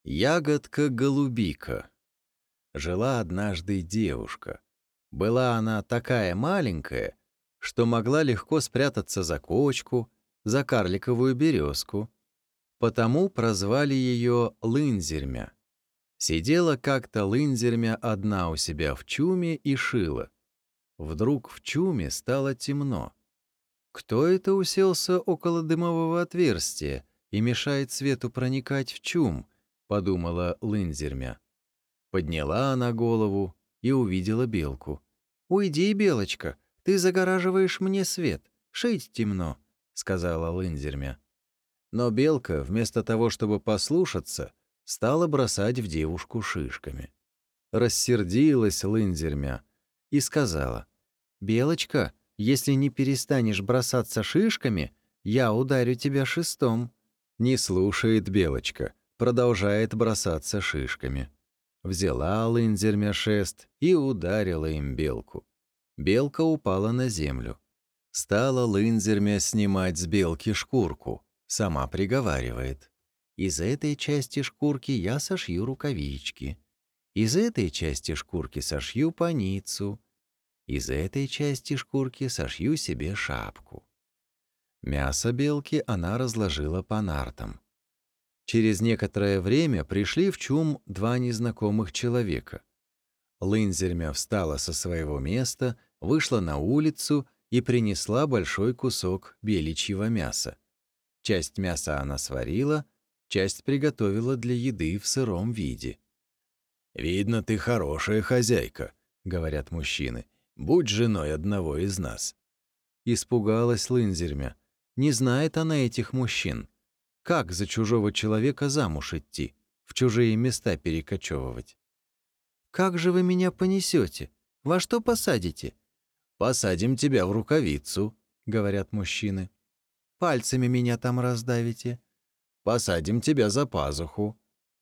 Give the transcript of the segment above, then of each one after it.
Ягодка-голубика. Жила однажды девушка. Была она такая маленькая, что могла легко спрятаться за кочку, за карликовую березку. Потому прозвали ее Лынзермя. Сидела как-то Лынзермя одна у себя в чуме и шила. Вдруг в чуме стало темно. Кто это уселся около дымового отверстия и мешает свету проникать в чум? Подумала Лынзермя. Подняла она голову и увидела белку. «Уйди, белочка, ты загораживаешь мне свет, шить темно», — сказала Лынзермя. Но белка, вместо того, чтобы послушаться, стала бросать в девушку шишками. Рассердилась Лынзермя и сказала: «Белочка, если не перестанешь бросаться шишками, я ударю тебя шестом». Не слушает белочка, продолжает бросаться шишками. Взяла Лынзермя шест и ударила им белку. Белка упала на землю. Стала Лынзермя снимать с белки шкурку. Сама приговаривает: «Из этой части шкурки я сошью рукавички. Из этой части шкурки сошью поницу. Из этой части шкурки сошью себе шапку». Мясо белки она разложила по нартам. Через некоторое время пришли в чум два незнакомых человека. Лынзермя встала со своего места, вышла на улицу и принесла большой кусок беличьего мяса. Часть мяса она сварила, часть приготовила для еды в сыром виде. «Видно, ты хорошая хозяйка», — говорят мужчины. «Будь женой одного из нас». Испугалась Лынзермя. Не знает она этих мужчин. Как за чужого человека замуж идти, в чужие места перекочевывать? «Как же вы меня понесете? Во что посадите?» «Посадим тебя в рукавицу», — говорят мужчины. «Пальцами меня там раздавите». «Посадим тебя за пазуху».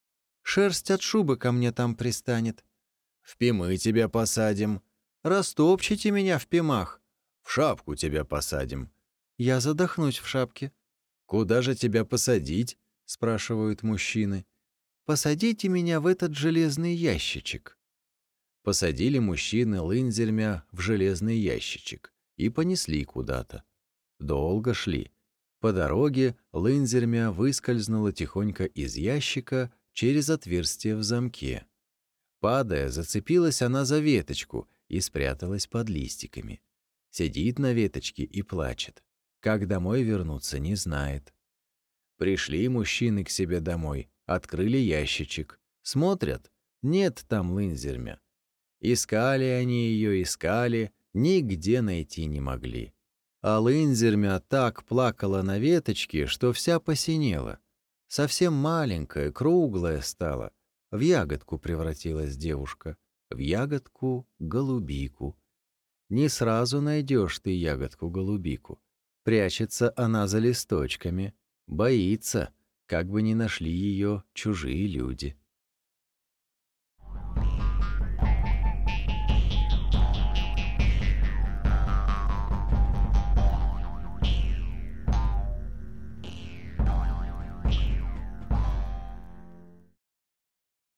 «Шерсть от шубы ко мне там пристанет». «В пимы тебя посадим». «Растопчите меня в пимах». «В шапку тебя посадим». «Я задохнусь в шапке». «Куда же тебя посадить?» — спрашивают мужчины. «Посадите меня в этот железный ящичек». Посадили мужчины Лынзермя в железный ящичек и понесли куда-то. Долго шли. По дороге Лынзермя выскользнула тихонько из ящика через отверстие в замке. Падая, зацепилась она за веточку и спряталась под листиками. Сидит на веточке и плачет. Как домой вернуться, не знает. Пришли мужчины к себе домой, открыли ящичек. Смотрят, нет там Лынзермя. Искали они ее, искали, нигде найти не могли. А Лынзермя так плакала на веточке, что вся посинела. Совсем маленькая, круглая стала. В ягодку превратилась девушка. В ягодку-голубику. Не сразу найдешь ты ягодку-голубику. Прячется она за листочками. Боится, как бы не нашли ее чужие люди.